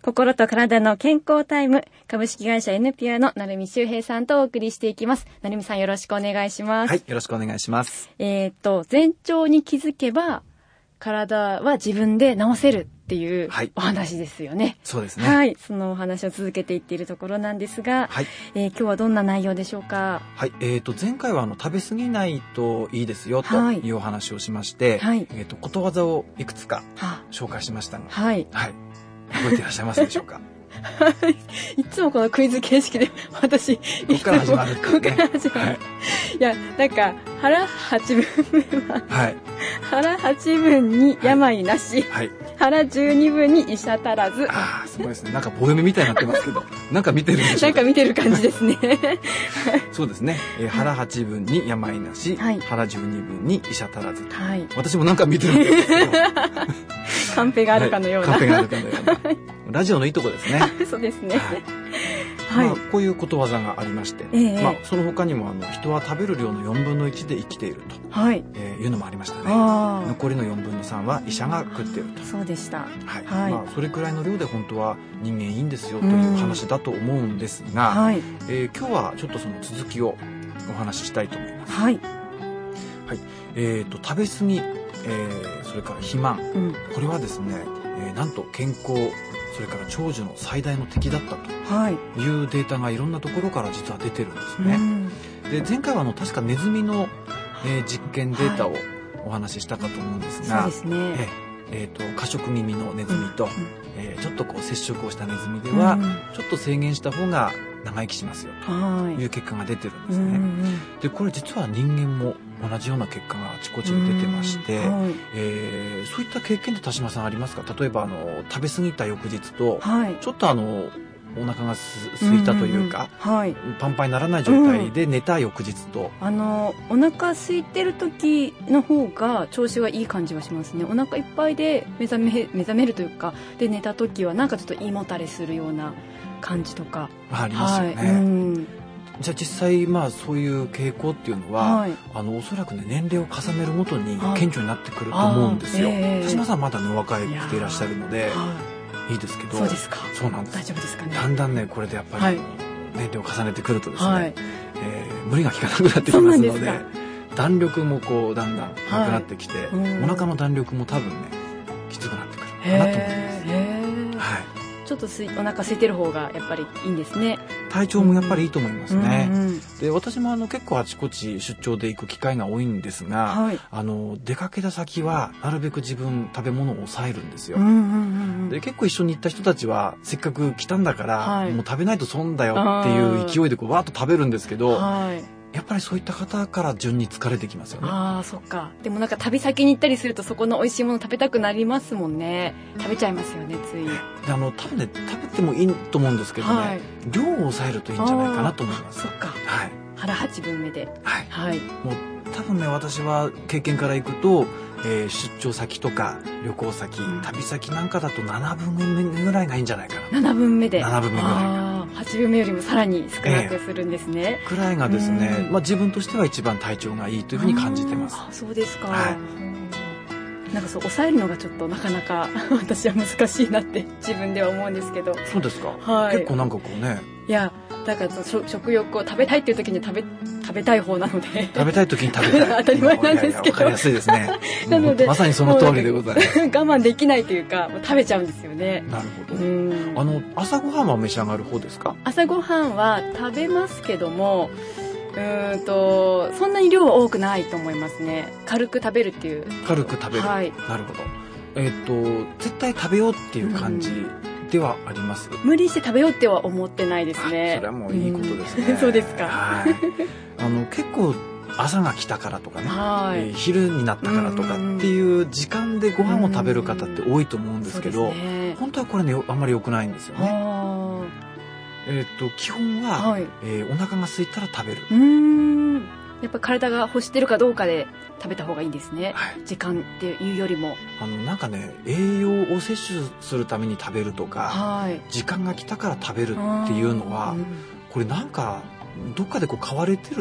心と体の健康タイム、株式会社 N ピュアの成美修平さんとお送りしていきます。成美さん、よろしくお願いします。 はい、よろしくお願いします。 前兆に気づけば体は自分で治せるっていうお話ですよね。はい、 そうですね。 はい、そのお話を続けていっているところなんですが、はい、今日はどんな内容でしょうか。 はい、前回は食べ過ぎないといいですよというお話をしまして、はい、ことわざをいくつか紹介しましたが、はい、はい、覚えていらっしゃいますでしょうか。 いつもこのクイズ形式で私ここから始まる、ね、 ここから始まる、はい、いやなんか腹八分目は、はい、腹八分に病なし、はい、腹十二分に医者足らず。 ああ、すごいですね。なんか棒読みみたいになってますけど、なんか見てるんでしょうか。 なんか見てる感じですね。 そうですね。腹八分に病なし、はい、腹十二分に医者足らず。はい、私もなんか見てるんですけど。 カンペがあるかのような。 カンペがあるかのような。ラジオのいいとこですね。 そうですね。 はい。まあ、こういうことわざがありまして、まあ、その他にも人は食べる量の4分の1で生きていると、はい、いうのもありましたね。残りの4分の3は医者が食っていると。 そうでした。 はい。はい、まあ、それくらいの量で本当は人間いいんですよという話だと思うんですが、はい、今日はちょっとその続きをお話ししたいと思います。はい。はい。食べ過ぎ、それから肥満、これはですね、なんと健康、それから長寿の最大の敵だったというデータがいろんなところから実は出てるんですね。で、前回は確かネズミの、実験データをお話ししたかと思うんですが、そうですね。過食気味のネズミと、ちょっとこう接触をしたネズミでは、ちょっと制限した方が長生きしますよという結果が出てるんですね。で、これ実は人間も同じような結果があちこちに出てまして、そういった経験って田島さんありますか？例えば食べ過ぎた翌日と、ちょっとお腹が空いたというか、パンパンにならない状態で寝た翌日と、 お腹空いてる時の方が調子はいい感じはしますね。お腹いっぱいで目覚めるというかで寝た時はなんかちょっと胃もたれするような感じとかありますよね。じゃあ実際まあそういう傾向っていうのは、おそらくね年齢を重ねるごとに顕著になってくると思うんですよ。田島さんまだねお若いていらっしゃるのでいいですけど、 そうですか。 そうなんです。 大丈夫ですかね。 だんだんねこれでやっぱり年齢を重ねてくるとですね、無理が効かなくなってきますので、弾力もこうだんだんなくなってきて、お腹の弾力も多分ねきつくなってくるかなと思います。はい。 ちょっとお腹空いてる方がやっぱりいいんですね。 体調もやっぱりいいと思いますね。で、私も結構あちこち出張で行く機会が多いんですが、出かけた先はなるべく自分食べ物を抑えるんですよ。で、結構一緒に行った人たちはせっかく来たんだから、もう食べないと損だよっていう勢いでこうわーっと食べるんですけど、やっぱりそういった方から順に疲れてきますよね。 ああ、そっか。でもなんか旅先に行ったりするとそこの美味しいもの食べたくなりますもんね。食べちゃいますよね、つい。 多分ね、食べてもいいと思うんですけどね、量を抑えるといいんじゃないかなと思います。 そっか。はい。腹8分目で。 はい。もう多分ね、私は経験からいくと、出張先とか旅行先、旅先なんかだと7分目ぐらいがいいんじゃないかな。 7分目で。 7分目ぐらいが。 8分目よりもさらに少なくするんですね。 くらいがですね、まあ自分としては一番体調がいいというふうに感じてます。 そうですか。なんかそう抑えるのがちょっとなかなか私は難しいなって自分では思うんですけど。 そうですか。結構なんかこうね。 いやだから食欲を食べたいっていう時に食べたい方なので。 食べたい時に食べたい。 当たり前なんですけど。 わかりやすいですね。なのでまさにその通りでございます。 我慢できないというか食べちゃうんですよね。 なるほど。朝ごはんは召し上がる方ですか？ 朝ごはんは食べますけども。そんなに量は多くないと思いますね。軽く食べるっていう。 軽く食べる。なるほど。絶対食べようっていう感じではあります。 無理して食べようっては思ってないですね。 それはもういいことですね。 そうですか。 はい。結構朝が来たからとかね、昼になったからとかっていう時間でご飯を食べる方って多いと思うんですけど、本当はこれねあんまり良くないんですよね。基本は、お腹が空いたら食べる。 やっぱ体が欲してるかどうかで食べた方がいいですね。時間っていうよりも。 なんかね、栄養を摂取するために食べるとか、時間が来たから食べるっていうのは、これなんかどっかでこう買われてる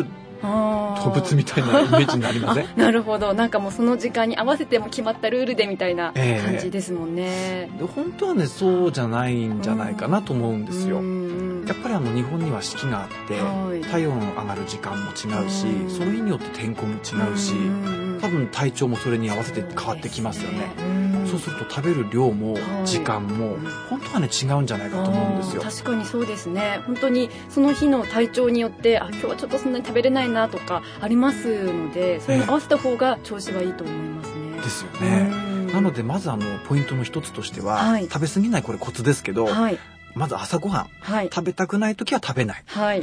動物みたいなイメージになりません？ なるほど。なんかもうその時間に合わせても決まったルールでみたいな感じですもんね。 で本当はねそうじゃないんじゃないかなと思うんですよ。やっぱり日本には四季があって、体温上がる時間も違うし、その日によって天候も違うし、多分体調もそれに合わせて変わってきますよね。そうすると食べる量も時間も本当はね違うんじゃないかと思うんですよ。 確かにそうですね。本当にその日の体調によって今日はちょっとそんなに食べれないなとかありますので、それに合わせた方が調子はいいと思いますね。 ですよね。なのでまずポイントの一つとしては、食べ過ぎない、これコツですけど、まず朝ごはん、食べたくない時は食べない、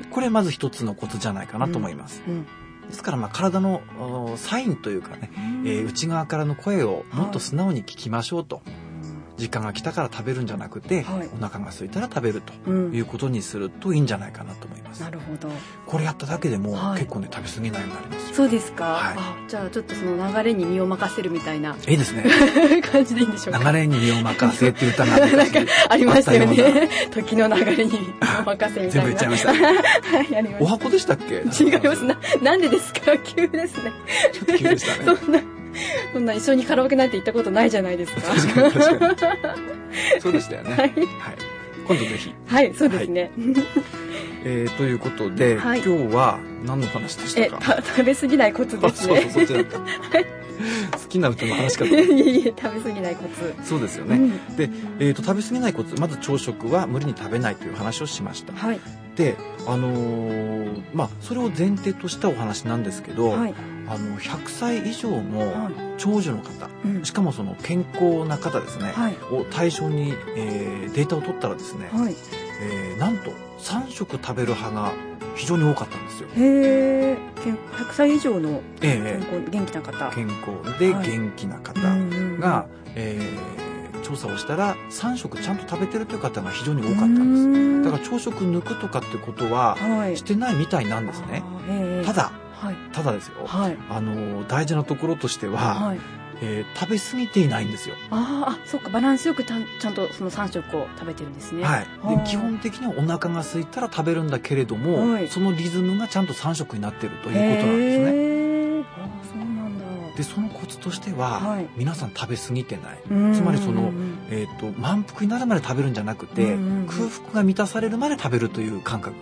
これまず一つのコツじゃないかなと思います。ですから体のサインというかね、内側からの声をもっと素直に聞きましょうと。時間が来たから食べるんじゃなくて、お腹が空いたら食べるということにするといいんじゃないかなと思います。 なるほど。 これやっただけでも結構ね食べ過ぎないようになりますよ。 そうですか。じゃあちょっとその流れに身を任せるみたいな。 いいですね。 感じでいいんでしょうか。 流れに身を任せっていう歌がなんかありましたよね。時の流れに身を任せみたいな。 全部言っちゃいました。 やりました。 お箱でしたっけ？ 違います。なんでですか？急ですね。 ちょっと急でしたね。 そんな一緒にカラオケなんて行ったことないじゃないですか。 確かにそうでしたよね。今度ぜひ。 はい、そうですね。 ということで、今日は何の話でしたか？ 食べ過ぎないコツですね。 そっちだった。好きな歌の話かと。 いえ、食べ過ぎないコツ。 そうですよね。で、食べ過ぎないコツ、まず朝食は無理に食べないという話をしました。で、それを前提としたお話なんですけど、100歳以上の長寿の方、しかもその健康な方ですね、を対象に、データを取ったらですね、なんと3食食べる派が非常に多かったんですよ。 へー、100歳以上の元気な方、 健康で元気な方が、調査をしたら3食ちゃんと食べてるという方が非常に多かったんです。だから朝食抜くとかってことはしてないみたいなんですね。ただですよ、大事なところとしては、食べ過ぎていないんですよ。 そうか、バランスよくちゃんとその3食を食べてるんですね。 で基本的にはお腹が空いたら食べるんだけれども、そのリズムがちゃんと3食になっているということなんですね。 そうなんだ。 でそのコツとしては、皆さん食べ過ぎてない。つまりその、満腹になるまで食べるんじゃなくて、空腹が満たされるまで食べるという感覚。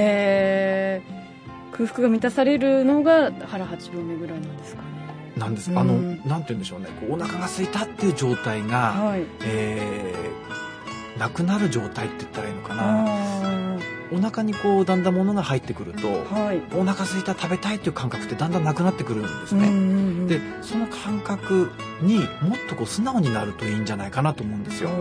空腹が満たされるのが腹8分目ぐらいなんですかね。 なんです。なんて言うんでしょうね。お腹が空いたっていう状態が、なくなる状態って言ったらいいのかな。お腹にだんだん物が入ってくると、お腹空いた食べたいっていう感覚ってだんだんなくなってくるんですね。でその感覚にもっと素直になるといいんじゃないかなと思うんですよ。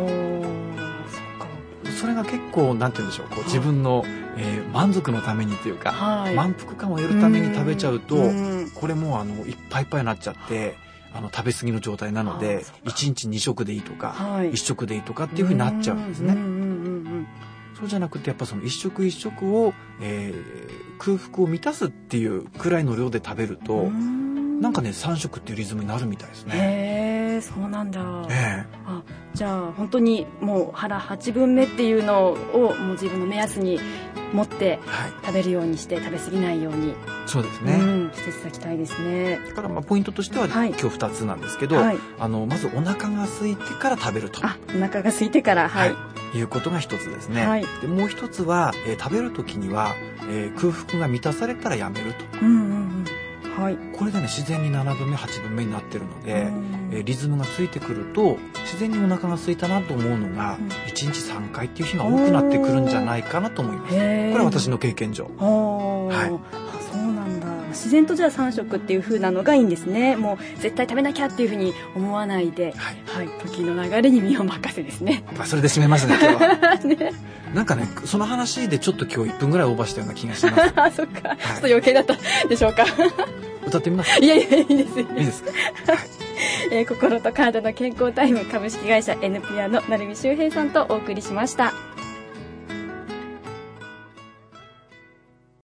それが結構なんて言うんでしょう、自分の、満足のためにというか、満腹感を得るために食べちゃうと、これもいっぱいいっぱいになっちゃって食べ過ぎの状態なので1日2食でいいとか、1食でいいとかっていうふうになっちゃうんですね。そうじゃなくてやっぱその一食一食を、空腹を満たすっていうくらいの量で食べるとなんかね3食っていうリズムになるみたいですね。 そうなんだ。じゃあ本当にもう腹8分目っていうのをもう自分の目安に持って食べるようにして、食べ過ぎないようにそうですね、 していただきたいですね。 だからポイントとしては、今日2つなんですけど、まずお腹が空いてから食べると。 お腹が空いてからいうことが一つですね。でもう一つは、食べる時には、空腹が満たされたらやめると。これでね自然に7分目8分目になってるので、リズムがついてくると自然にお腹が空いたなと思うのが、1日3回っていう日が多くなってくるんじゃないかなと思います。これは私の経験上。 そうなんだ。自然とじゃあ3食っていう風なのがいいんですね。もう絶対食べなきゃっていう風に思わないで、時の流れに身を任せですね。 それで締めますね今日は。なんかねその話でちょっと今日1分ぐらいオーバーしたような気がします。 そっか、ちょっと余計だったでしょうか。 歌ってみますか？ いやいいです。 いいですか？ 心と体の健康タイム株式会社 N ピアの成海秀平さんとお送りしました。